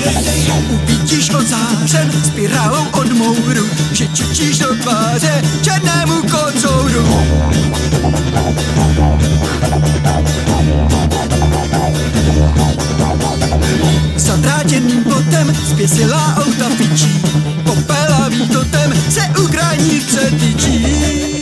Uvidíš ozářen spirálou od mouru, že čičíš do tváře černému kocouru. Zadrátěným plotem zběsilá auta pičí, popelavý totem se u krajnice tyčí.